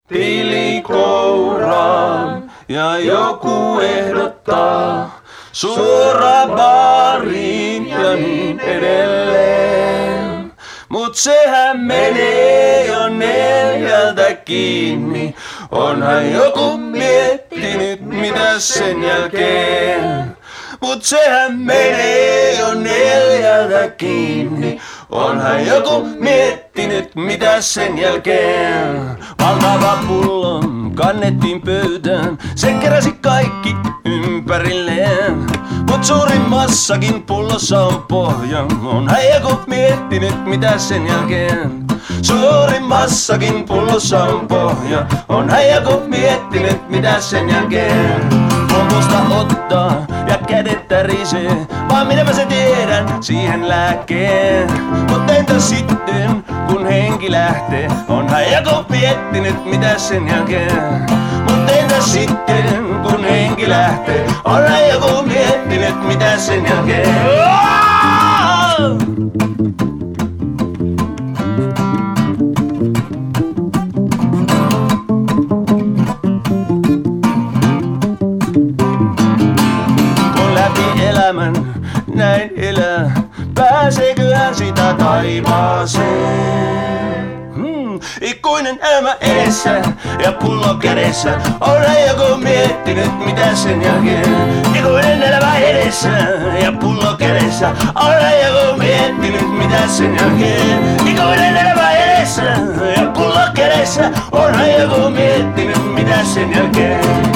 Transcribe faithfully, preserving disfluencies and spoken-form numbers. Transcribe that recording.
tilikouraan ja joku ehdottaa suora baariin ja niin edelleen. Mut sehän menee jo neljältä kiinni, onhan joku miettinyt mitä sen jälkeen. Mut sehän menee jo neljältä kiinni, onhan joku miettinyt mitä sen jälkeen. Valtava pullo kannettiin pöytään, sen keräsi kaikki ympärilleen. Mut suurimmassakin pullossa on pohja, onhan joku miettinyt mitä sen jälkeen. Suurimmassakin pullossa on pohja, onhan joku miettinyt mitä sen jälkeen. Pomposta ottaa ja kädet tärisee, vaan minäpä se tiedän siihen lääkkeen. Mut entä sitten kun henki lähtee, onhan joku miettinyt mitä sen jälkeen. Mut entä sitten kun henki lähtee, onhan joku miettinyt mitä sen jälkeen. Näin elää, pääseeköhän sitä taivaaseen? Hmm, ikuinen elämä edessä ja pullo kädessä, onhan joku miettinyt mitä sen jälkeen. Ikuinen elämä edessä ja pullo kädessä, onhan joku miettinyt mitä sen jälkeen. Ikuinen elämä edessä ja pullo kädessä, onhan joku miettinyt mitä sen jälkeen.